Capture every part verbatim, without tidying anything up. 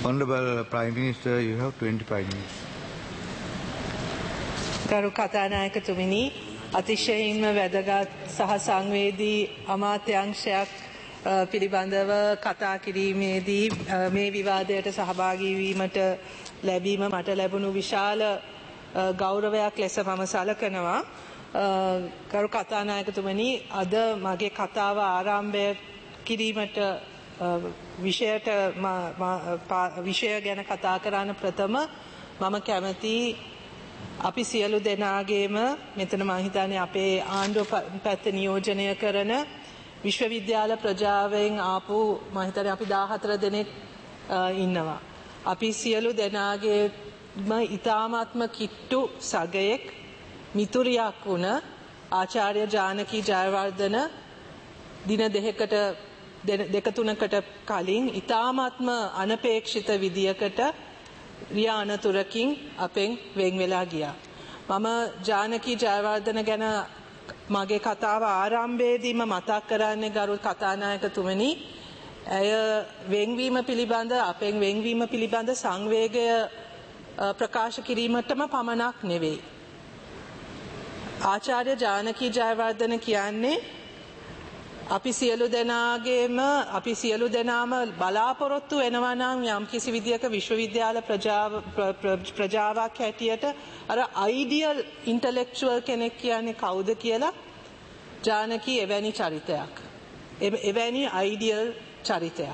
Honorable Prime Minister, you have twenty-five minutes. ගරු කතානායකතුමිනි, අතිශයින්ම වැදගත් සහ සංවේදී අමාත්‍යාංශයක් පිළිබඳව කතා කිරීමේදී මේ විවාදයට සහභාගී වීමට ලැබීම මට ලැබුණු විශාල ගෞරවයක් ලෙස මම සලකනවා. ගරු කතානායකතුමනි, අද මගේ කතාව ආරම්භය කිරීමට විෂයට විෂය ගැන කතා කරන්න ප්‍රථම මම කැමති අපි සියලු දෙනාගේම මෙතන මම හිතන්නේ අපේ ආණ්ඩුව පැත්ත නියෝජනය කරන විශ්වවිද්‍යාල ප්‍රජාවෙන් ආපු මම හිතන්නේ අපි දාහතර දෙනෙක් ඉන්නවා. අපි සියලු දෙනාගේම ඊ타මාත්ම කිට්ටු සගයෙක් මිතුරියක් වුණ ආචාර්ය ජානකී ජයවර්ධන දින දෙකකට දෙක තුනකට කලින් ඊ타මාත්ම අනපේක්ෂිත විදියකට රියා අනතුරකින් අපෙන් වෙන් වෙලා ගියා. මම ජානකී ජයවර්ධන ගැන මගේ කතාව ආරම්භයේදීම මතක් කරන්නේ ගරු කතානායකතුමනි, ඇය වෙන්වීම පිළිබඳ අපෙන් වෙන්වීම පිළිබඳ සංවේගය ප්‍රකාශ කිරීමටම පමණක් නෙවෙයි. ආචාර්ය ජානකී ජයවර්ධන කියන්නේ අපි සියලු දෙනාගේම අපි සියලු දෙනාම බලාපොරොත්තු වෙනවා නම් යම් කිසි විදියක විශ්වවිද්‍යාල ප්‍රජාව ප්‍රජාවක් හැටියට අර අයිඩියල් ඉන්ටෙලෙක්චුවල් කෙනෙක් කියන්නේ කවුද කියලා ජානකී එවැනි චරිතයක්. එවැනි අයිඩියල් චරිතයක්.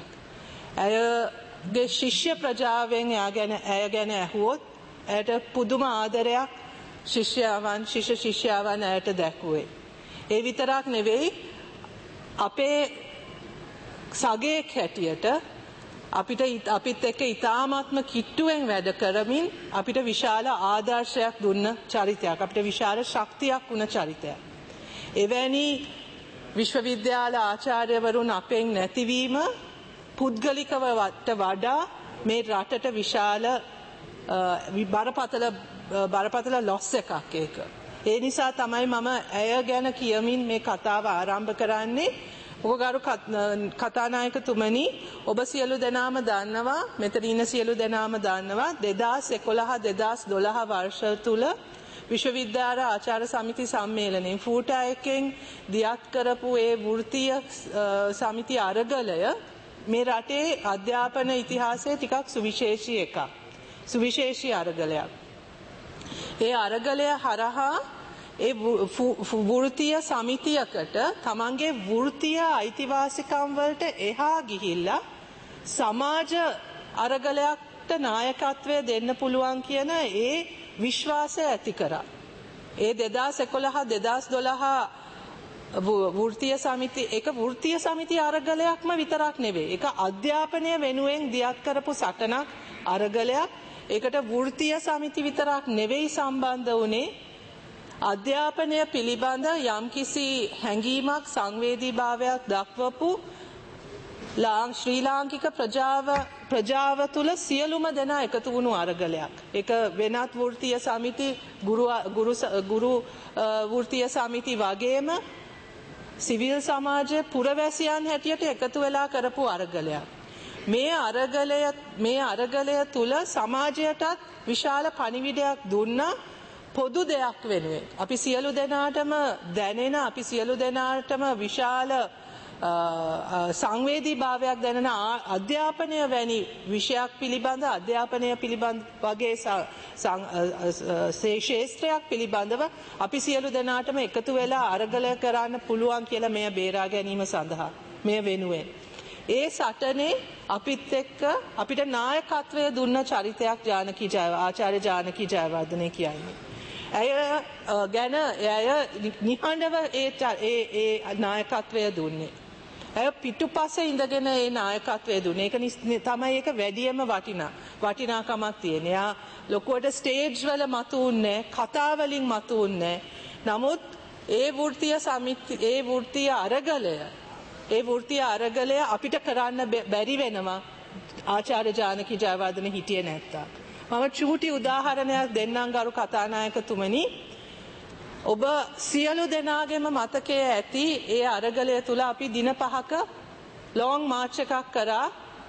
ඇයගේ ශිෂ්‍ය ප්‍රජාවෙන් එයා ගැන ඇය ගැන ඇහුවොත් ඇයට පුදුම ආදරයක් ශිෂ්‍යයන් ශිෂ්‍ය ශිෂ්‍යාවන් ඇයට දැක්ුවේ. ඒ විතරක් නෙවෙයි, අපේ සගයෙක් හැටියට අපිට අපිත් එක්ක ඊ타මාත්ම කිට්ටුවෙන් වැඩ කරමින් අපිට විශාල ආදර්ශයක් දුන්න චරිතයක්, අපිට විශාල ශක්තියක් වුණ චරිතයක්. එවැනි විශ්වවිද්‍යාල ආචාර්යවරුන් අපෙන් නැතිවීම පුද්ගලිකව වඩා මේ රටට විශාල බරපතල බරපතල ලොස් එකක් ඒක. ඒ නිසා තමයි මම ඇය ගැන කියමින් මේ කතාව ආරම්භ කරන්නේ. ඔබ ගරු කතානායකතුමනි, ඔබ සියලු දෙනාම දන්නවා, මෙතන ඉන්න සියලු දෙනාම දන්නවා දෙදාස් එකොළහ දෙදාස් දොළහ වර්ෂ තුල විශ්වවිද්‍යාල ආචාර්ය සමිති සම්මේලනයේ ෆූටා එකෙන් දියත් කරපු ඒ වෘත්තීය සමිති අරගලය මේ රටේ අධ්‍යාපන ඉතිහාසයේ ටිකක් සුවිශේෂී එකක්. සුවිශේෂී අරගලයක්. ඒ අරගලය හරහා ඒ වෘත්තීය සමිතියකට තමන්ගේ වෘත්තීය අයිතිවාසිකම් වලට එහා ගිහිල්ලා සමාජ අරගලයකට නායකත්වය දෙන්න පුළුවන් කියන ඒ විශ්වාසය ඇති කරා. ඒ දෙදාස් එකොළහ දෙදාස් දොළහ වෘත්තීය සමිති ඒක වෘත්තීය සමිති අරගලයක්ම විතරක් නෙවෙයි. ඒක අධ්‍යාපනය වෙනුවෙන් දියත් කරපු සටනක් අරගලයක්. ඒකට වෘත්තීය සමිති විතරක් නෙවෙයි සම්බන්ධ වුණේ, අධ්‍යාපනය පිළිබඳ යම්කිසි හැඟීමක් සංවේදීභාවයක් දක්වපු ශ්‍රී ලාංකික ප්‍රජාව ප්‍රජාව තුළ සියලුම දෙනා එකතු වුණු අරගලයක්. ඒක වෙනත් වෘත්තීය සමිති ගුරු ගුරු වෘත්තීය සමිති වගේම සිවිල් සමාජයේ පුරවැසියන් හැටියට එකතු වෙලා කරපු අරගලයක්. මේ අරගලය මේ අරගලය තුල සමාජයටත් විශාල පණිවිඩයක් දුන්නා පොදු දෙයක් වෙනුවෙන්. අපි සියලු දෙනාටම දැනෙන, අපි සියලු දෙනාටම විශාල සංවේදීභාවයක් දැනෙන අධ්‍යාපනය වැනි විෂයක් පිළිබඳ අධ්‍යාපනය පිළිබඳ වගේ ශේෂ්ත්‍රයක් පිළිබඳව අපි සියලු දෙනාටම එකතු වෙලා අරගලය කරන්න පුළුවන් කියලා මෙය බේරා ගැනීම සඳහා මෙය වෙනුවෙන්. ඒ සටනේ අපිත් එක්ක අපිට නායකත්වය දුන්න චරිතයක් ජානකී ජය ආචාර්ය ජානකී ජයවර්ධන කියන්නේ. ඇය ගැන ඇය නිහඬව ඒ ඒ නායකත්වය දුන්නේ. ඇය පිටුපස්සේ ඉඳගෙන ඒ නායකත්වය දුන්නේ. ඒක තමයි ඒක වැඩියම වටිනා වටිනාකමක් තියෙන. එයා ලොකුවට ස්ටේජ් වල මතුන්නේ, කතා වලින් මතුන්නේ. නමුත් ඒ වෘත්තීය සමිති ඒ වෘත්තීය අරගලය ඒ වෘත්තීය අරගලය අපිට කරන්න බැරි වෙනවා ආචාර්ය ජානකී ජයවර්ධන හිටියේ නැත්තම්. මම චූටි උදාහරණයක් දෙන්නම් ගරු කතානායකතුමනි. ඔබ සියලු දෙනාගේම මතකයේ ඇති ඒ අරගලය තුල අපි දින පහක ලොං මාර්ච් එකක් කරා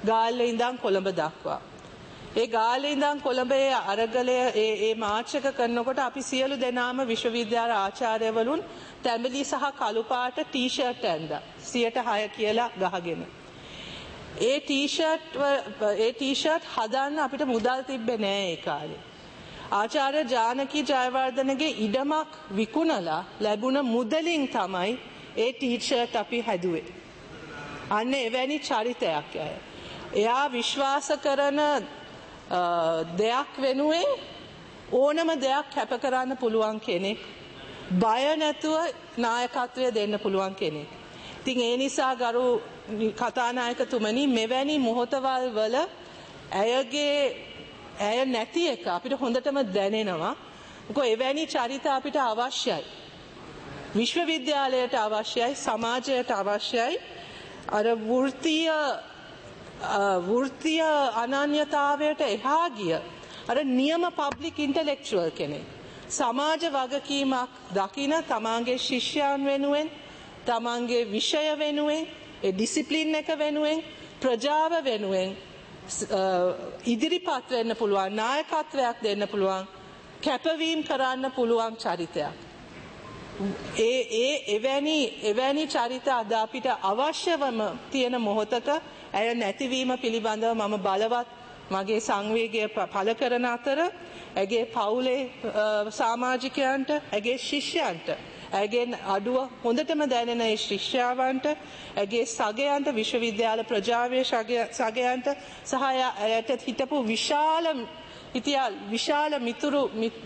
ගාල්ලේ ඉඳන් කොළඹ දක්වා. ඒ ගාල්ලේ ඉඳන් කොළඹේ අරගලය ඒ ඒ මාර්ච් එක කරනකොට අපි සියලු දෙනාම විශ්වවිද්‍යාල ආචාර්යවරුන් තැඹිලි සහ කළු පාට ටී-ෂර්ට් ඇඳා සියයට හය කියලා ගහගෙන. ඒ ටී-ෂර්ට් ඒ ටී-ෂර්ට් හදන්න අපිට මුදල් තිබ්බේ නෑ ඒ කාලේ. ආචාර්ය ජානකී ජයවර්ධනගේ ඉඩමක් විකුණලා ලැබුණ මුදලින් තමයි ඒ ටී-ෂර්ට් අපි හැදුවේ. අන්න එවැනි චරිතයක් අය. එයා විශ්වාස කරන දෙයක් වෙනුවෙන් ඕනම දෙයක් කැප කරන්න පුළුවන් කෙනෙක්. බය නැතුව නායකත්වය දෙන්න පුළුවන් කෙනෙක්. ඉතින් ඒ නිසා ගරු කතානායකතුමනි මෙවැනි මොහොතවල් වල ඇයගේ ඇය නැති එක අපිට හොඳටම දැනෙනවා. මොකද එවැනි චරිත අපිට අවශ්‍යයි. විශ්වවිද්‍යාලයට අවශ්‍යයි, සමාජයට අවශ්‍යයි. අර වෘත්තීය වෘත්තීය අනන්‍යතාවයට එහා ගිය අර නියම පබ්ලික් ඉන්ටෙලෙක්චුවල් කෙනෙක්. සමාජ වගකීමක් දකින තමන්ගේ ශිෂ්‍යයන් වෙනුවෙන්, තමන්ගේ විෂය වෙනුවෙන්, ඒ ඩිසිප්ලින් එක වෙනුවෙන්, ප්‍රජාව වෙනුවෙන් ඉදිරිපත් වෙන්න පුළුවන්, නායකත්වයක් දෙන්න පුළුවන්, කැපවීම කරන්න පුළුවන් චරිතයක්. ඒ ඒ එවැනි එවැනි චරිත අද අපිට අවශ්‍යවම තියෙන මොහොතක ඇය නැතිවීම පිළිබඳව මම බලවත් මගේ සංවේගය පළ කරන අතර ඇගේ පවුලේ සමාජිකයන්ට, ඇගේ ශිෂ්‍යයන්ට, ඇගේ අඩුව හොඳටම දැනෙන ඒ ශිෂ්‍යාවන්ට, ඇගේ සගයන්ට, විශ්වවිද්‍යාල ප්‍රජාවේ සගයන්ට සහ ඇයට හිටපු විශාල ඉතිහාස විශාල මිතුරු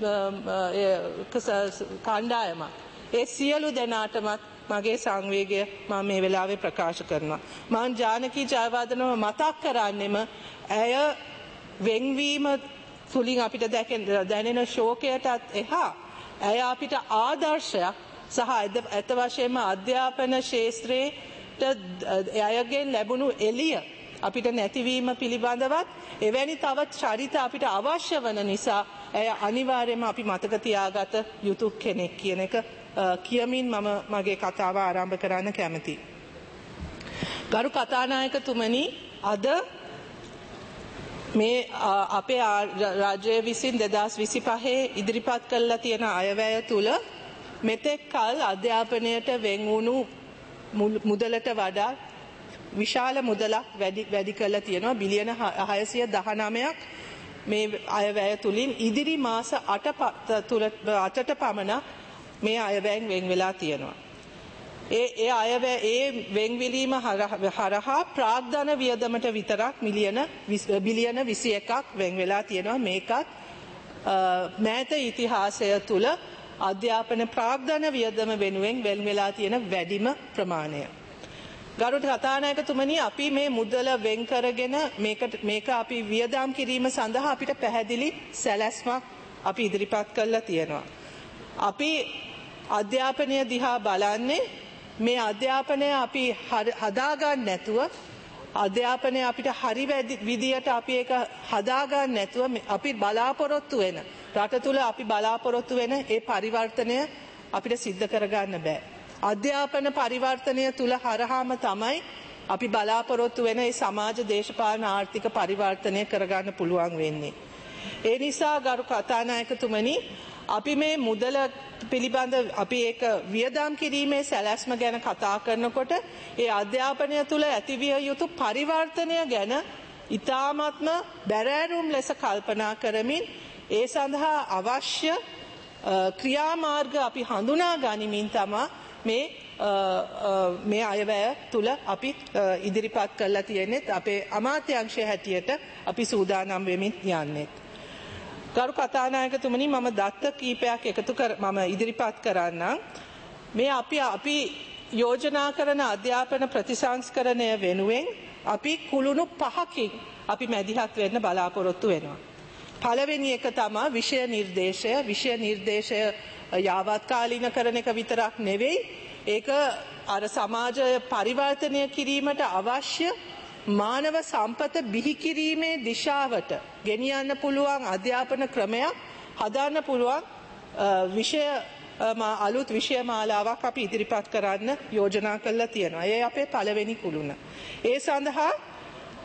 කණ්ඩායමක්, ඒ සියලු දෙනාටමත් මගේ සංවේගය මම මේ වෙලාවේ ප්‍රකාශ කරනවා. මම ජානකී ජයවර්ධනව මතක් කරන්නෙම ඇය වෙන්වීම තුලින් අපිට දැනෙන ශෝකයටත් එහා ඇය අපිට ආදර්ශයක් සහ ඇත්ත වශයෙන්ම අධ්‍යාපන ශාස්ත්‍රයට අයගෙන් ලැබුණු එළිය අපිට නැතිවීම පිළිබඳවත් එවැනි තව චරිත අපිට අවශ්‍ය වන නිසා ඇය අනිවාර්යයෙන්ම අපි මතක තියාගත යුතු කෙනෙක් කියන එක කියමින් මම මගේ කතාව ආරම්භ කරන්න කැමතියි. ගරු කතානායකතුමනි, අද මේ අපේ රාජ්‍යය විසින් දෙදහස් විසිපහේ ඉදිරිපත් කළා තියෙන අයවැය තුල මෙතෙක් කල අධ්‍යාපනයට වෙන් වුණු මුදලට වඩා විශාල මුදලක් වැඩි වැඩි කරලා තියෙනවා. බිලියන හයසිය දහනවයක් මේ අයවැය තුලින් ඉදිරි මාස අටට පමණ මේ අයවැයෙන් වෙන් වෙලා තියෙනවා. ඒ ඒ අයවැය ඒ වෙන්වීම හරහා ප්‍රාග්ධන වියදමට විතරක් මිලියන බිලියන විසි එකක් වෙන් වෙලා තියෙනවා. මේකත් මෑත ඉතිහාසය තුල අධ්‍යාපන ප්‍රාග්ධන වියදම වෙනුවෙන් වෙන් වෙලා තියෙන වැඩිම ප්‍රමාණය. ගරු කතානායකතුමනි, අපි මේ මුදල වෙන් කරගෙන මේකට මේක අපි වියදම් කිරීම සඳහා අපිට පැහැදිලි සැලැස්මක් අපි ඉදිරිපත් කරලා තියෙනවා. අපි අධ්‍යාපනය දිහා බලන්නේ මේ අධ්‍යාපනය අපි හදාගන්න නැතුව, අධ්‍යාපනය අපිට හරි විදියට අපි ඒක හදාගන්න නැතුව අපි බලාපොරොත්තු වෙන රට තුල අපි බලාපොරොත්තු වෙන ඒ පරිවර්තනය අපිට සිද්ධ කරගන්න බෑ. අධ්‍යාපන පරිවර්තනය තුල හරහාම තමයි අපි බලාපොරොත්තු වෙන ඒ සමාජ දේශපාලන ආර්ථික පරිවර්තනය කරගන්න පුළුවන් වෙන්නේ. ඒ නිසා ගරු කතානායකතුමනි, අපි මේ මුදල පිළිබඳ අපි ඒක වියදම් කිරීමේ සැලැස්ම ගැන කතා කරනකොට ඒ අධ්‍යාපනය තුල ඇතිවිය යුතු පරිවර්තනය ගැන ඉතාමත්ම බැරෑරුම් ලෙස කල්පනා කරමින් ඒ සඳහා අවශ්‍ය ක්‍රියාමාර්ග අපි හඳුනා ගනිමින් තමයි මේ මේ අයවැය තුල අපි ඉදිරිපත් කරලා තියෙන්නේ. අපේ අමාත්‍යාංශය හැටියට අපි සූදානම් වෙමින් යන්නේ. ගරු කතානායකතුමනි, මම දත්ත කීපයක් එකතු කර මම ඉදිරිපත් කරන්නම්. මේ අපි අපි යෝජනා කරන අධ්‍යාපන ප්‍රතිසංස්කරණය වෙනුවෙන් අපි කුළුණු පහකින් අපි මැදිහත් වෙන්න බලාපොරොත්තු වෙනවා. පළවෙනි එක තමයි විෂය නිර්දේශය. විෂය නිර්දේශය යාවත්කාලීන කරන එක විතරක් නෙවෙයි, ඒක අර සමාජය පරිවර්තනය කිරීමට අවශ්‍ය මානව සම්පත බිහි කිරීමේ දිශාවට ගෙනියන්න පුළුවන් අධ්‍යාපන ක්‍රමයක් හදාන්න පුළුවන් විෂය අලුත් විෂය මාලාවක් අපි ඉදිරිපත් කරන්න යෝජනා කරලා තියෙනවා. ඒ අපේ පළවෙනි කුළුණ. ඒ සඳහා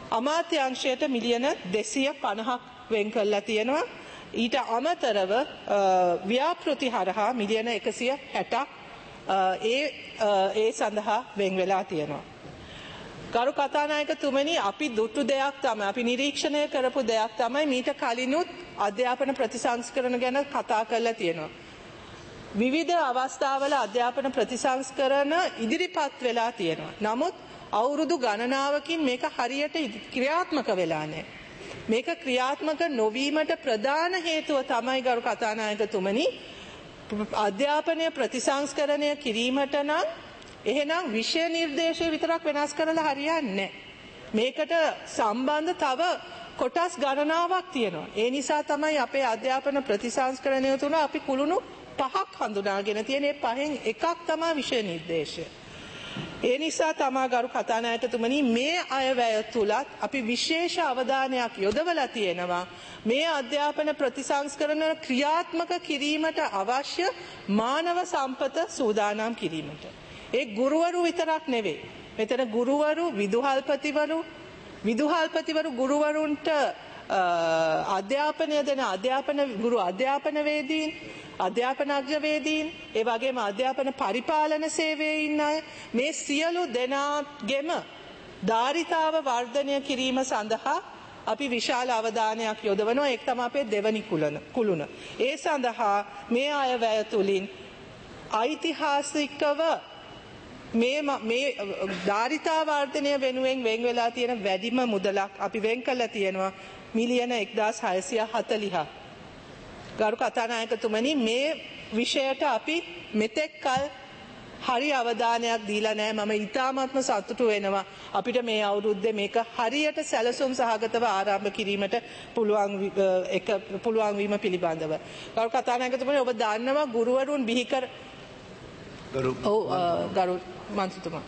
අමාත්‍යාංශයට මිලියන දෙසිය පනහක් වෙන් කරලා තියෙනවා. ඊට අමතරව ව්‍යාපෘති හරහා මිලියන එකසිය හැටක් ඒ ඒ සඳහා වෙන් වෙලා තියෙනවා. ගරු කතානායකතුමනි, අපි දුටු දෙයක් තමයි, අපි නිරීක්ෂණය කරපු දෙයක් තමයි මීට කලිනුත් අධ්‍යාපන ප්‍රතිසංස්කරණ ගැන කතා කරලා තියෙනවා. විවිධ අවස්ථාවල අධ්‍යාපන ප්‍රතිසංස්කරණ ඉදිරිපත් වෙලා තියෙනවා. නමුත් අවුරුදු ගණනාවකින් මේක හරියට ක්‍රියාත්මක වෙලා නැහැ. මේක ක්‍රියාත්මක නොවීමට ප්‍රධාන හේතුව තමයි ගරු කතානායකතුමනි, අධ්‍යාපනය ප්‍රතිසංස්කරණය කිරීමට නම් එහෙනම් විෂය නිර්දේශය විතරක් වෙනස් කරලා හරියන්නේ නැහැ. මේකට සම්බන්ධ තව කොටස් ගණනාවක් තියෙනවා. ඒ නිසා තමයි අපේ අධ්‍යාපන ප්‍රතිසංස්කරණය තුන අපි කුළුණු පහක් හඳුනාගෙන තියෙන. ඒ පහෙන් එකක් තමයි විෂය නිර්දේශය. ඒ නිසා තමා ගරු කතානායකතුමනි, මේ අයවැය තුලත් අපි විශේෂ අවධානයක් යොදවලා තියෙනවා මේ අධ්‍යාපන ප්‍රතිසංස්කරණ ක්‍රියාත්මක කිරීමට අවශ්‍ය මානව සම්පත සූදානම් කිරීමට. ඒ ගුරුවරු විතරක් නෙවෙයි. මෙතන ගුරුවරු, විදුහල්පතිවරු, විදුහල්පතිවරු ගුරුවරුන්ට අධ්‍යාපනය දෙන අධ්‍යාපන ගුරු අධ්‍යාපනවේදීන්, අධ්‍යාපනඥවේදීන්, ඒ වගේම අධ්‍යාපන පරිපාලන සේවයේ ඉන්න අය, මේ සියලු දෙනාගේම ධාරිතාව වර්ධනය කිරීම සඳහා අපි විශාල අවධානයක් යොදවනවා. ඒක තමයි අපේ දෙවනි කුළුණ. ඒ සඳහා මේ අයවැය තුලින් ඓතිහාසිකව මේ මේ ධාරිතා වර්ධනය වෙනුවෙන් වෙන් වෙලා තියෙන වැඩිම මුදලක් අපි වෙන් කළා තියෙනවා මිලියන එක්දාස් හයසිය හතළිහක්. ගරු කතානායකතුමනි, මේ විෂයට අපි මෙතෙක් කල හරි අවධානයක් දීලා නැහැ. මම ඉතාමත්ම සතුටු වෙනවා අපිට මේ අවුරුද්දේ මේක හරියට සැලසුම් සහගතව ආරම්භ කිරීමට පුළුවන් එක පුළුවන් වීම පිළිබඳව. ගරු කතානායකතුමනි, ඔබ දන්නවා ගුරුවරුන් බිහි කර ගරු ඔව් ගරු මන්ත්‍රීතුමා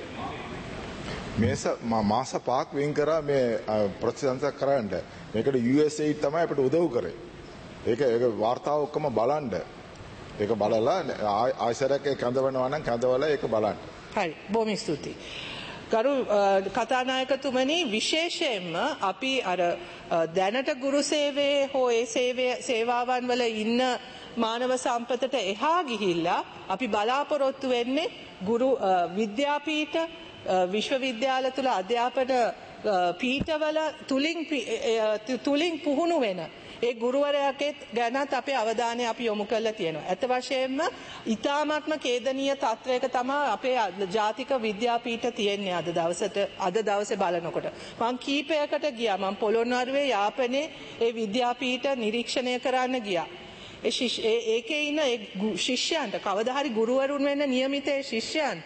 මේස මාස පහක් වෙන් කරා මේ ප්‍රතිසංස්කරණ කරන්න. මේකට යූ එස් ඒයිඩ් තමයි අපිට උදව් කරේ. ඒක ඒක වාර්තාව ඔක්කොම බලන්න. ඒක බලලා ආයසරයක් කැඳවනවා නම් කැඳවලා ඒක බලන්න. හරි, බොහොම ස්තුතියි. ගරු කතානායකතුමනි, විශේෂයෙන්ම අපි අර දැනට ගුරු සේවයේ හෝ ඒ සේවාවන් වල ඉන්න මානව සම්පතට එහා ගිහිල්ලා අපි බලාපොරොත්තු වෙන්නේ ගුරු විද්‍යාපීඨ, විශ්වවිද්‍යාල තුල අධ්‍යාපන පීඨවල තුලින් තුලින් පුහුණු වෙන ඒ ගුරුවරයාගේ ගැනත් අපේ අවධානය අපි යොමු කරලා තියෙනවා. අත වශයෙන්ම ඊ타මාත්ම ඛේදනීය තත්වයක තමයි අපේ ජාතික විද්‍යාපීඨ තියෙන්නේ අද දවසට අද දවසේ බලනකොට. මම කීපයකට ගියා. මම පොළොන්නරුවේ යාපනයේ ඒ විද්‍යාපීඨ නිරීක්ෂණය කරන්න ගියා. ඒ ඒකේ ඉන්න ඒ ශිෂ්‍යයන්ට, කවදා හරි ගුරුවරුන් වෙන්න නියමිත ඒ ශිෂ්‍යයන්ට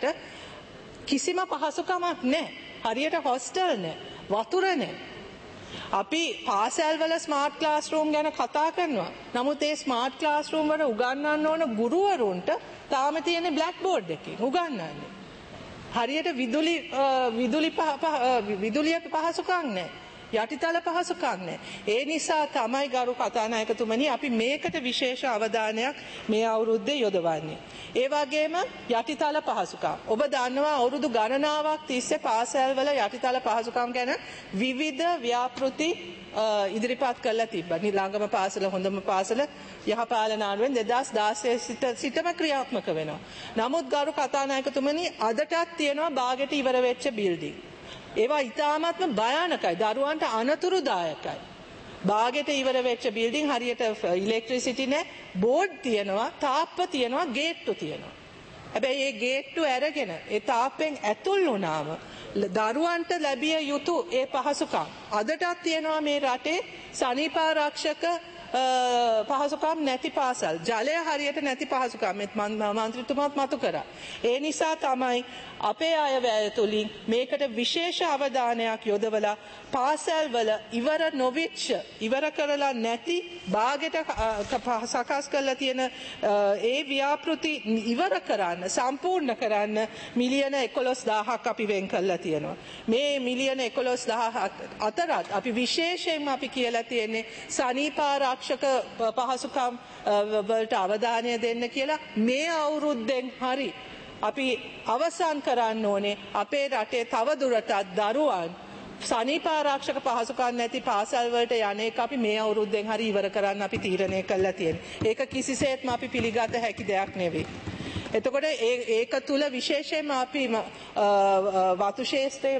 කිසිම පහසුකමක් නැහැ. හරියට හොස්ටල් නැහැ, වතුර නැහැ. අපි පාසල් වල ස්මාර්ට් ක්ලාස් රූම් ගැන කතා කරනවා. නමුත් ඒ ස්මාර්ට් ක්ලාස් රූම් වල උගන්වන්න ඕන ගුරුවරුන්ට තාම තියෙන බ්ලැක් බෝඩ් එකකින් උගන්වන්නේ. හරියට විදුලි විදුලි විදුලිය පහසුකම් නැහැ. යටිතල පහසුකම් නැහැ. ඒ නිසා තමයි ගරු කතානායකතුමනි අපි මේකට විශේෂ අවධානයක් මේ අවුරුද්දේ යොදවන්නේ. ඒ වගේම යටිතල පහසුකම්. ඔබ දන්නවා අවුරුදු ගණනාවක් තිස්සේ පාසල් වල යටිතල පහසුකම් ගැන විවිධ ව්‍යාපෘති ඉදිරිපත් කරලා තිබ්බා. ළඟම පාසල, හොඳම පාසල යහපාලන ආණ්ඩුවෙන් දෙදාස් දාසය සිටම ක්‍රියාත්මක වෙනවා. නමුත් ගරු කතානායකතුමනි අදටත් තියෙනවා බාගෙට ඉවර වෙච්ච බිල්ඩින්. ඒවා ඉතාමත්ම භයානකයි, දරුවන්ට අනතුරුදායකයි. බාගෙට ඉවර වෙච්ච බිල්ඩින් හරියට ඉලෙක්ට්‍රිසිටි නැහැ, බෝඩ් තියෙනවා, තාප්ප තියෙනවා, ගේට්ටු තියෙනවා. හැබැයි මේ ගේට්ටු අරගෙන ඒ තාප්පෙන් ඇතුල් වුණාම දරුවන්ට ලැබිය යුතු ඒ පහසුකම් අදටත් තියෙනවා මේ රටේ. සනීපාරක්ෂක පහසුකම් නැති පාසල්, ජලය හරියට නැති පහසුකම් මන්ත්‍රීතුමාත් මතු කරා. ඒ නිසා තමයි අපේ අයවැය තුලින් මේකට විශේෂ අවධානයක් යොදවලා පාසල් වල ඉවර නොවිච්ච, ඉවර කරලා නැති, බාගෙට සකස් කරලා තියෙන ඒ ව්‍යාපෘති ඉවර කරන්න, සම්පූර්ණ කරන්න මිලියන එකොළොස් දාහක් අපි වෙන් කරලා තියෙනවා. මේ මිලියන එකොළොස් දාහ අතරත් අපි විශේෂයෙන්ම අපි කියලා තියෙන්නේ සනීපාරක්ෂක පහසුකම් වලට අවධානය දෙන්න කියලා. මේ අවුරුද්දෙන් හරි අපි අවසන් කරන්න ඕනේ අපේ රටේ තව දුරටත් දරුවන් සනීපාරක්ෂක පහසුකම් නැති පාසල් වලට යන්නේක අපි මේ අවුරුද්දෙන් හරි ඉවර කරන්න අපි තීරණය කළා තියෙනවා. ඒක කිසිසේත්ම අපි පිළිගත හැකි දෙයක් නෙවෙයි. එතකොට ඒක තුල විශේෂයෙන්ම අපි වතු ශේෂ්ත්‍රයේ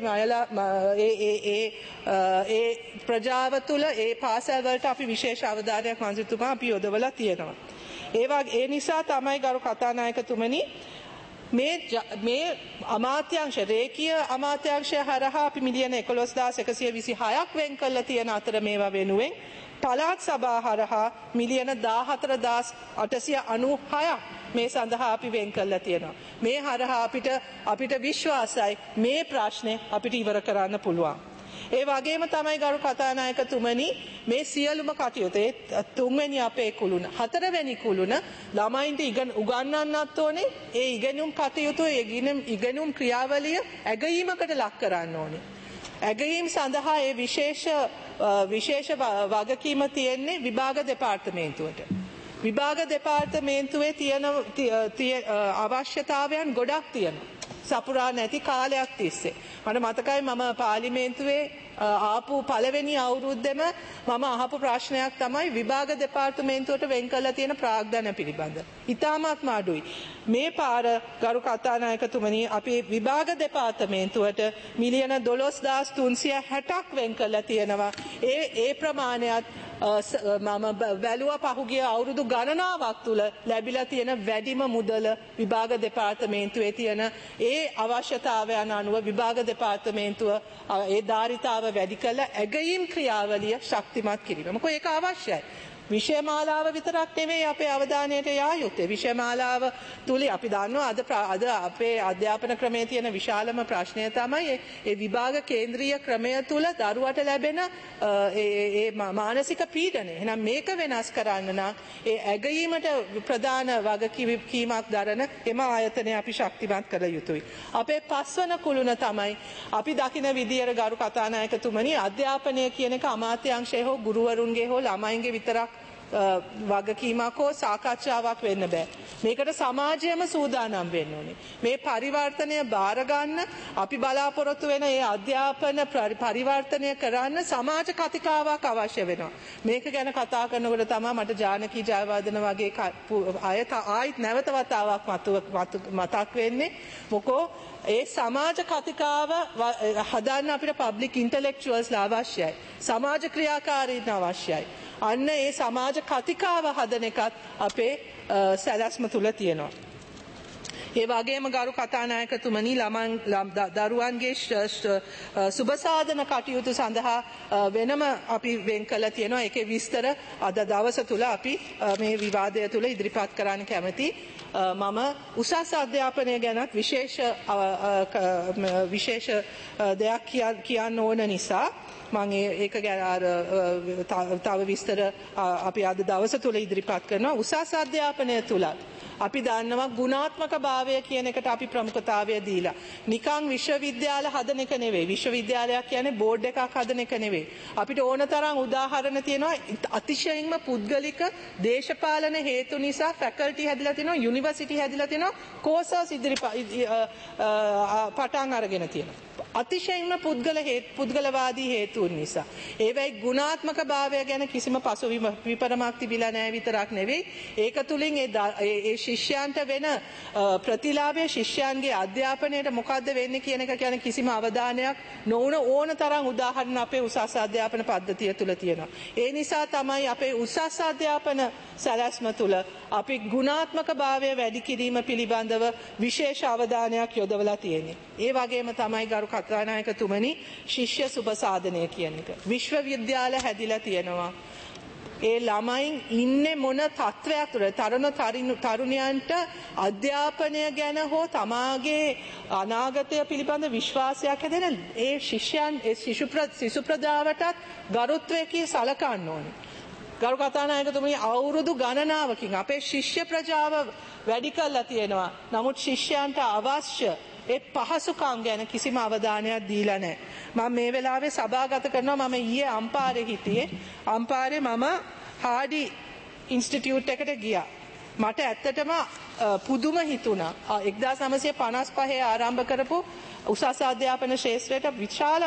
ඒ ඒ ඒ ඒ ප්‍රජාව තුල ඒ පාසල් වලට අපි විශේෂ අවධානයක් මන්ත්‍රීතුමා අපි යොදවලා තියෙනවා. ඒ වගේ ඒ නිසා තමයි ගරු කතානායකතුමනි මේ මේ අමාත්‍යාංශ රේකීය අමාත්‍යාංශය හරහා අපි මිලියන එකොළොස් හදාස් එකසිය විසිහයක් වෙන් කරලා තියෙන අතර මේවා වෙනුවෙන් පළාත් සභා හරහා මිලියන දාහතර හදාස් අටසිය අනූහයක් මේ සඳහා අපි වෙන් කරලා තියෙනවා. මේ හරහා අපිට අපිට විශ්වාසයි මේ ප්‍රශ්නේ අපිට ඉවර කරන්න පුළුවන්. ඒ වගේම තමයි ගරු කතානායකතුමනි මේ සියලුම කටයුතු ඒ තුන්වෙනි අපේ කුළුණ හතරවෙනි කුළුණ ළමයින්ට ඉගෙන උගන්වන්නත් ඕනේ. ඒ ඉගෙනුම් කටයුතු ඒ ඉගෙනුම් ක්‍රියාවලිය ඇගයීමකට ලක් කරන්න ඕනේ. ඇගයීම් සඳහා ඒ විශේෂ විශේෂ වගකීම තියෙන්නේ විභාග දෙපාර්තමේන්තුවට. විභාග දෙපාර්තමේන්තුවේ තියෙන අවශ්‍යතාවයන් ගොඩක් තියෙනවා. සපුරා නැති කාලයක් තිස්සේ. මට මතකයි මම පාර්ලිමේන්තුවේ ආපු පළවෙනි අවුරුද්දෙම මම අහපු ප්‍රශ්නයක් තමයි විභාග දෙපාර්තමේන්තුවට වෙන් කරලා තියෙන ප්‍රාග්ධන පිළිබඳ. ඉතාමත්ම අඩුයි. මේ පාර ගරු කතානායකතුමනි අපි විභාග දෙපාර්තමේන්තුවට මිලියන දොළොස් හදාස් තුන්සිය හැටක් වෙන් කරලා තියෙනවා. ඒ ඒ ප්‍රමාණයත් මම බැලුවා පහුගිය අවුරුදු ගණනාවක් තුල ලැබිලා තියෙන වැඩිම මුදල විභාග දෙපාර්තමේන්තුවේ තියෙන ඒ අවශ්‍යතාවයන් අනුව විභාග දෙපාර්තමේන්තුව ඒ ධාරිතාව වැඩි කළ ඇගයීම් ක්‍රියාවලිය ශක්තිමත් කිරීම. මොකද ඒක අවශ්‍යයි. විෂයමාලාව විතරක් නෙවෙයි අපේ අවධානයට යා යුත්තේ. විෂයමාලාව තුල අපි දන්නවා අද අද අපේ අධ්‍යාපන ක්‍රමයේ තියෙන විශාලම ප්‍රශ්නය තමයි ඒ විභාග කේන්ද්‍රීය ක්‍රමය තුල දරුවට ලැබෙන ඒ ඒ මානසික පීඩනය. එහෙනම් මේක වෙනස් කරන්න නම් ඒ ඇගයීමට ප්‍රධාන වගකීමක් දරන එම ආයතනය අපි ශක්තිමත් කළ යුතුයි. අපේ පස්වන කුළුණ තමයි අපි දකින විදියට ගරු කතානායකතුමනි අධ්‍යාපනය කියන එක අමාත්‍යාංශයේ හෝ ගුරුවරුන්ගේ හෝ ළමයින්ගේ විතරක් වගකීමක් හෝ සාකච්ඡාවක් වෙන්න බෑ. මේකට සමාජයම සූදානම් වෙන්න ඕනේ. මේ පරිවර්තනය බාර ගන්න අපි බලාපොරොත්තු වෙන ඒ අධ්‍යාපන පරිවර්තනය කරන්න සමාජ කතිකාවක් අවශ්‍ය වෙනවා. මේක ගැන කතා කරනකොට තමයි මට ජානකී ජයවර්ධන වගේ අය ආයිත් නැවත වතාවක් මතක් වෙන්නේ. මොකෝ ඒ සමාජ කතිකාව හදන්න අපිට පබ්ලික් ඉන්ටලෙක්චුවල්ස්ලා අවශ්‍යයි. සමාජ ක්‍රියාකාරීන් අවශ්‍යයි. අන්න ඒ සමාජ කතිකාව හදන එකත් අපේ සැලැස්ම තුල තියෙනවා. ඒ වගේම ගරු කතානායකතුමනි ළමන් දරුවන්ගේ සුබසාධන කටයුතු සඳහා වෙනම අපි වෙන් කළා තියෙනවා. ඒකේ විස්තර අද දවස තුල අපි මේ විවාදය තුල ඉදිරිපත් කරන්න කැමැති. මම උසස් අධ්‍යාපනය ගැනත් විශේෂ විශේෂ දෙයක් කියන්න ඕන නිසා මම ඒක ගැන තව විස්තර අපි අද දවස තුල ඉදිරිපත් කරනවා. උසස් අධ්‍යාපනය තුල අපි දන්නවා ගුණාත්මක භාවය කියන එකට අපි ප්‍රමුඛතාවය දීලා. නිකං විශ්වවිද්‍යාල හදන එක නෙවෙයි. විශ්වවිද්‍යාලයක් කියන්නේ බෝඩ් එකක් හදන එක නෙවෙයි. අපිට ඕන තරම් උදාහරණ තියෙනවා. අතිශයින්ම පුද්ගලික දේශපාලන හේතු නිසා ෆැකල්ටි හැදිලා තියෙනවා, යුනිවර්සිටි හැදිලා තියෙනවා, කෝසස් ඉදිරි පටන් අරගෙන තියෙනවා. අතිශයින්ම පුද්ගල හේතු පුද්ගලවාදී හේතුන් නිසා. ඒවයි ගුණාත්මක භාවය ගැන කිසිම පසු විපරමක් තිබිලා නැහැ විතරක් නෙවෙයි. ඒක තුලින් ඒ ශිෂ්‍යයන්ට වෙන ප්‍රතිලාභය ශිෂ්‍යයන්ගේ අධ්‍යාපනයට මොකද්ද වෙන්නේ කියන එක ගැන කිසිම අවධානයක් නොවුන ඕන තරම් උදාහරණ අපේ උසස් අධ්‍යාපන පද්ධතිය තුල තියෙනවා. ඒ නිසා තමයි අපේ උසස් අධ්‍යාපන සැලැස්ම තුල අපි ගුණාත්මක භාවය වැඩි කිරීම පිළිබඳව විශේෂ අවධානයක් යොදවලා තියෙන්නේ. ඒ වගේම තමයි ගරු කතානායකතුමනි ශිෂ්‍ය සුබසාධනය කියන එක. විශ්වවිද්‍යාල හැදිලා තියෙනවා. ඒ ළමයින් ඉන්නේ මොන තත්ත්වයක් තුළ තරුණ තරුණයන්ට අධ්‍යාපනය ගැන හෝ තමාගේ අනාගතය පිළිබඳ විශ්වාසයක් හැදෙන ඒ ශිෂ්‍යයන් ඒ ශිශු ප්‍රජාවටත් ගරුත්වයකින් සලකන්න ඕනේ. ගරු කතානායකතුමනි අවුරුදු ගණනාවකින් අපේ ශිෂ්‍ය ප්‍රජාව වැඩි කරලා තියෙනවා. නමුත් ශිෂ්‍යයන්ට අවශ්‍ය ඒ පහසුකම් ගැන කිසිම අවධානයක් දීලා නැහැ. මම මේ වෙලාවේ සභාගත කරනවා. මම ඊයේ අම්පාරේ හිටියේ. අම්පාරේ මම හාඩි ඉන්ස්ටිටියුට් එකට ගියා. මට ඇත්තටම පුදුම හිතුණා. එක්දාස් නවසිය පනස් පහේ ආරම්භ කරපු උසස් අධ්‍යාපන ශාස්ත්‍රයට විශාල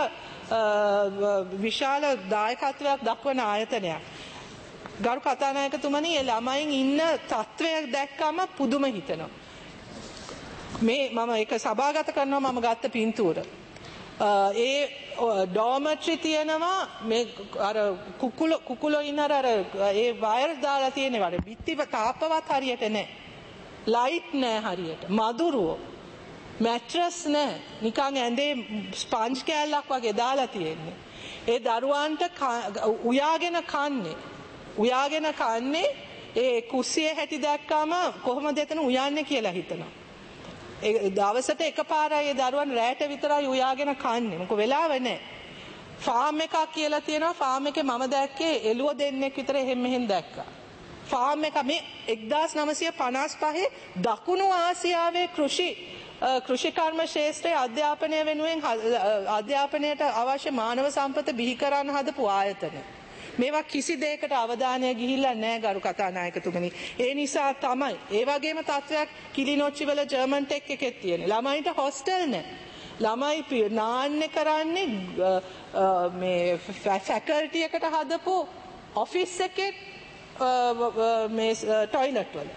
විශාල දායකත්වයක් දක්වන ආයතනයක්. ගරු කතානායකතුමනි, ඒ ළමයින් ඉන්න තත්ත්වය දැක්කම පුදුම හිතෙනවා. මේ මම ඒක සභාගත කරනවා මම ගත්ත පින්තූර. ඒ ඩෝමට්‍රි තියෙනවා මේ අර කුකුල කුකුලෝ ඉන්න අර ඒ වයර් දාලා තියෙනවා. බිත්ති තාප්පවත් හරියට නැහැ. ලයිට් නැහැ හරියට. මදුරුවෝ. මැට්‍රස් නැහැ. නිකන් ඇඳේ ස්පන්ජ් කෑල්ලක් වගේ දාලා තියෙන්නේ. ඒ දරුවන්ට උයාගෙන කන්නේ. උයාගෙන කන්නේ ඒ කුස්සියේ හැටි දැක්කම කොහොමද එතන උයන්නේ කියලා හිතනවා. ඒ දවසට එකපාරයි ඒ දරුවන් රැට විතරයි උයාගෙන කන්නේ. මොකද වෙලාව නැහැ. ෆාම් එකක් කියලා තියෙනවා. ෆාම් එකේ මම දැක්කේ එළුව දෙන්නෙක් විතර එහෙම මෙහෙන් දැක්කා. ෆාම් එක මේ එක්දාස් නවසිය පනස් පහේ දකුණු ආසියාවේ කෘෂි කෘෂිකර්ම ශාස්ත්‍රයේ අධ්‍යාපනය වෙනුවෙන් අධ්‍යාපනයට අවශ්‍ය මානව සම්පත බිහි කරන්න හදපු ආයතන. මේවා කිසි දෙයකට අවධානය ගිහිල්ලා නැහැ ගරු කතානායකතුමනි. ඒ නිසා තමයි ඒ වගේම තත්ත්වයක් කිලිනොච්චිවල ජර්මන් ටෙක් එකෙත් තියෙන. ළමයින්ට හොස්ටල් නැහැ. ළමයි නාන්නේ කරන්නේ මේ ෆැකල්ටි එකට හදපු ඔෆිස් එකේ මේ ටොයිලට් වල.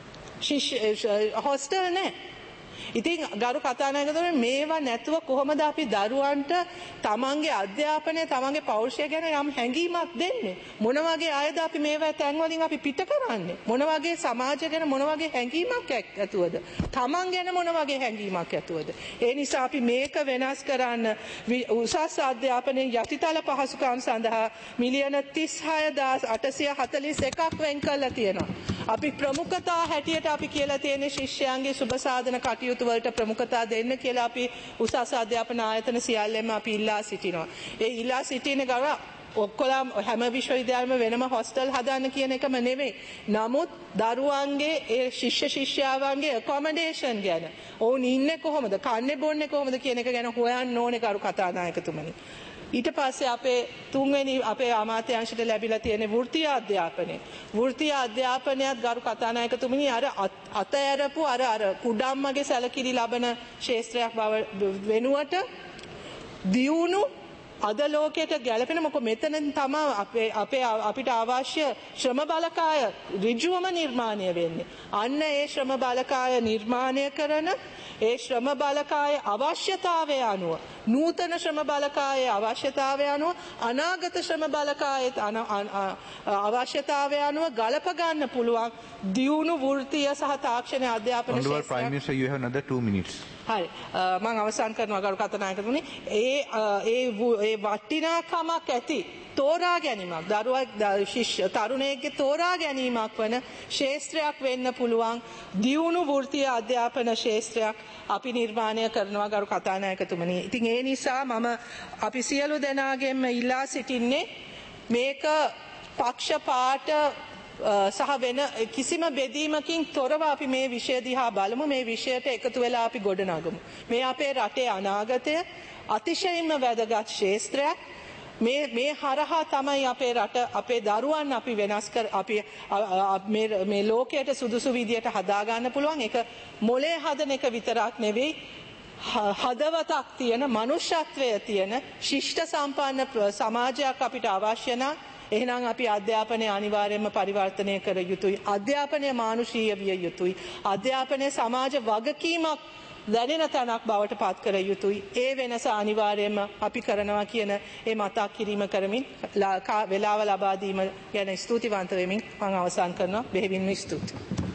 හොස්ටල් නැහැ. ඉතින් ගරු කතානායකතුමනි, මේවා නැතුව කොහොමද අපි දරුවන්ට තමන්ගේ අධ්‍යාපනය තමන්ගේ පෞරුෂය ගැන යම් හැඟීමක් දෙන්නේ? මොන වගේ අයද අපි මේවා තැන් වලින් අපි පිට කරන්නේ? මොන වගේ සමාජය ගැන මොන වගේ හැඟීමක් ඇතුවද? තමන් ගැන මොන වගේ හැඟීමක් ඇතුවද? ඒ නිසා අපි මේක වෙනස් කරන්න උසස් අධ්‍යාපනයේ යටිතල පහසුකම් සඳහා මිලියන තිස් හය හදාස් අටසිය හතළිස් එකක් වෙන් කරලා තියෙනවා. අපි ප්‍රමුඛතා හැටියට අපි කියලා තියෙන ශිෂ්‍යයන්ගේ සුබ සාධන කටයුතු වලට ප්‍රමුඛතා දෙන්න කියලා අපි උසස් අධ්‍යාපන ආයතන සියල්ලම අපි ඉල්ලා සිටිනවා. ඒ ඉල්ලා සිටින ගාව ඔක්කොලම හැම විශ්වවිද්‍යාලෙම වෙනම හොස්ටල් හදන්න කියන එකම නෙවෙයි. නමුත් දරුවන්ගේ ඒ ශිෂ්‍ය ශිෂ්‍යාවන්ගේ ඇකොමඩේෂන් ගැන, ඔවුන් ඉන්නේ කොහොමද, කන්නේ බොන්නේ කොහොමද කියන එක ගැන හොයන්න ඕනේ ගරු කතානායකතුමනි. ඊට පස්සේ අපේ තුන්වෙනි අපේ අමාත්‍යාංශයට ලැබිලා තියෙන වෘත්තීය අධ්‍යාපනය. වෘත්තීය අධ්‍යාපනයත් ගරු කතානායකතුමනි අර අතෑරපු අර අර කුඩම්මගේ සැලකිලි ලබන ශාස්ත්‍රයක් බව වෙනුවට දියුණු අද ලෝකයට ගැලපෙන, මොකද මෙතනින් තමයි අපේ අපේ අපිට අවශ්‍ය ශ්‍රම බලකාය ඍජුවම නිර්මාණය වෙන්නේ. අන්න ඒ ශ්‍රම බලකාය නිර්මාණය කරන ඒ ශ්‍රම බලකායේ අවශ්‍යතාවය අනුව, නූතන ශ්‍රම බලකායේ අවශ්‍යතාවය අනුව, අනාගත ශ්‍රම බලකායේ අවශ්‍යතාවය අනුව ගලප ගන්න පුළුවන් දියුණු වෘත්තීය සහ තාක්ෂණ අධ්‍යාපන ශාස්ත්‍රය. Prime Minister, you have another two minutes. හරි, මම අවසන් කරනවා ගරු කතානායකතුමනි. ඒ ඒ ඒ වටිනාකමක් ඇති තෝරා ගැනීමක්, දරුවා ශිෂ්‍ය තරුණයෙක්ගේ තෝරා ගැනීමක් වන ශාස්ත්‍රයක් වෙන්න පුළුවන් දියුණු වෘත්තීය අධ්‍යාපන ශාස්ත්‍රයක් අපි නිර්මාණය කරනවා ගරු කතානායකතුමනි. ඉතින් ඒ නිසා මම අපි සියලු දෙනාගෙන්ම ඉල්ලා සිටින්නේ මේක පක්ෂපාත සහ වෙන කිසිම බෙදීමකින් තොරව අපි මේ විෂය දිහා බලමු. මේ විෂයට එකතු වෙලා අපි ගොඩනගමු. මේ අපේ රටේ අනාගතය අතිශයින්ම වැදගත් ශාස්ත්‍රයක්. මේ මේ හරහා තමයි අපේ රට, අපේ දරුවන් අපි වෙනස් කර අපි මේ මේ ලෝකයට සුදුසු විදියට හදා ගන්න පුළුවන්. ඒක මොලේ හදන එක විතරක් නෙවෙයි, හදවතක් තියෙන, මනුෂ්‍යත්වය තියෙන ශිෂ්ට සම්පන්න සමාජයක් අපිට අවශ්‍ය නම් එහෙනම් අපි අධ්‍යාපනය අනිවාර්යයෙන්ම පරිවර්තනය කර යුතුයි. අධ්‍යාපනය මානුෂීය විය යුතුයි. අධ්‍යාපනය සමාජ වගකීමක් දැනෙන තැනක් බවට පත් කර යුතුයි. ඒ වෙනස අනිවාර්යයෙන්ම අපි කරනවා කියන ඒ මතක් කිරීම කරමින් වේලාව ලබා දීම ගැන ස්තුතිවන්ත වෙමින් මම අවසන් කරනවා. බෙහෙවින්ම ස්තුතියි.